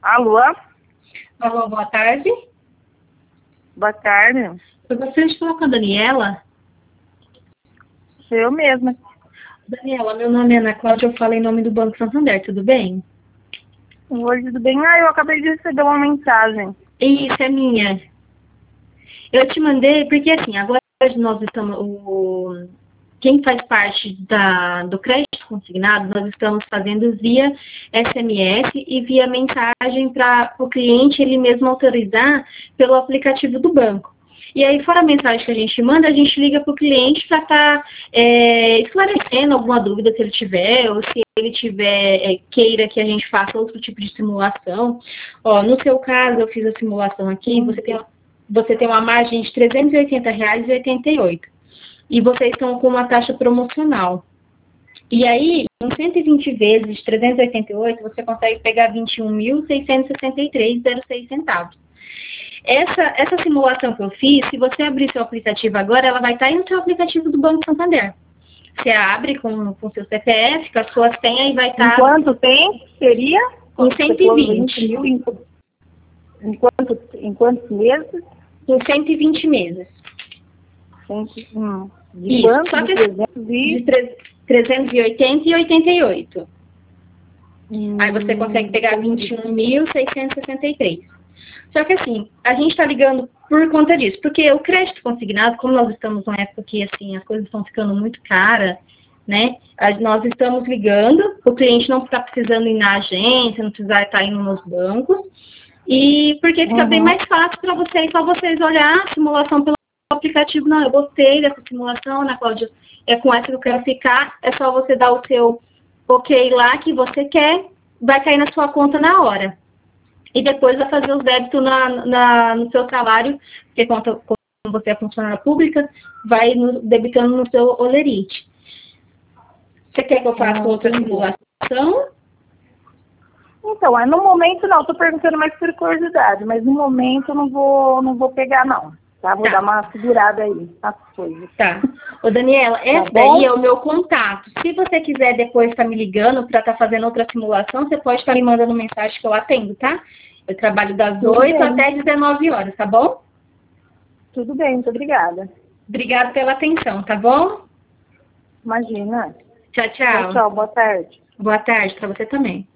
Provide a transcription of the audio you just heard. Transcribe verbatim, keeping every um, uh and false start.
Alô? Alô, boa tarde. Boa tarde. Eu gostaria de falar com a Daniela. Sou eu mesma. Daniela, meu nome é Ana Cláudia, eu falo em nome do Banco Santander, tudo bem? Oi, tudo bem? Ah, eu acabei de receber uma mensagem. Isso, é minha. Eu te mandei, porque assim, agora nós estamos, o, quem faz parte da, do crédito consignado, nós estamos fazendo via S M S e via mensagem para o cliente ele mesmo autorizar pelo aplicativo do banco. E aí, fora a mensagem que a gente manda, a gente liga para o cliente para estar tá, é, esclarecendo alguma dúvida que ele tiver, ou se ele tiver, é, queira que a gente faça outro tipo de simulação. Ó, no seu caso, eu fiz a simulação aqui, você tem, você tem uma margem de trezentos e oitenta reais e oitenta e oito. E vocês estão com uma taxa promocional. E aí, em cento e vinte vezes trezentos e oitenta e oito, você consegue pegar vinte e um mil, seiscentos e sessenta e três reais e seis centavos. Essa, essa simulação que eu fiz, se você abrir seu aplicativo agora, ela vai estar aí no seu aplicativo do Banco Santander. Você abre com o seu C P F, com a sua senha e vai estar... Em quanto tempo seria? Em cento e vinte. Mil, em, em, quanto, em quantos meses? Em cento e vinte meses. Cento, hum, de Isso, quanto? só que De trezentos e... de trezentos e oitenta e oitenta e oito. Hum, Aí você consegue pegar vinte e um mil, seiscentos e sessenta e três. Só que assim, a gente está ligando por conta disso, porque o crédito consignado, como nós estamos numa época que assim, as coisas estão ficando muito caras, né? Nós estamos ligando, o cliente não está precisando ir na agência, não precisa estar indo nos bancos, e porque fica uhum. bem mais fácil para vocês, só vocês olhar a simulação pelo aplicativo. Não, eu gostei dessa simulação, Ana Cláudia, é com essa que eu quero ficar, é só você dar o seu ok lá que você quer, vai cair na sua conta na hora. E depois vai fazer os débitos na, na, no seu salário, porque como você é funcionária pública, vai no, debitando no seu olerite. Você quer que eu faça Ah, outra entendi. simulação? Então, é, no momento não, estou perguntando mais por curiosidade, mas no momento eu não vou, não vou pegar não, tá? Vou Tá. dar uma segurada aí nas coisas. Tá. Ô, Daniela, essa daí é o meu contato. Se você quiser depois estar me ligando para estar fazendo outra simulação, você pode estar me mandando mensagem que eu atendo, tá? Eu trabalho das Tudo oito bem. até dezenove horas, tá bom? Tudo bem, muito obrigada. Obrigada pela atenção, tá bom? Imagina. Tchau, tchau. Tchau, tchau, boa tarde. Boa tarde para você também.